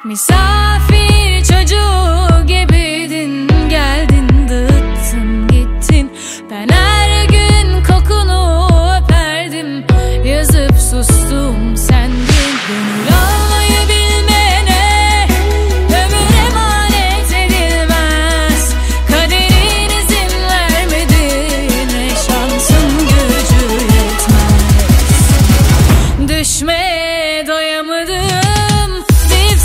Misafir çocuğu gibiydin, geldin dağıttın gittin. Ben her gün kokunu öperdim, yazıp sustum sendin. Gönül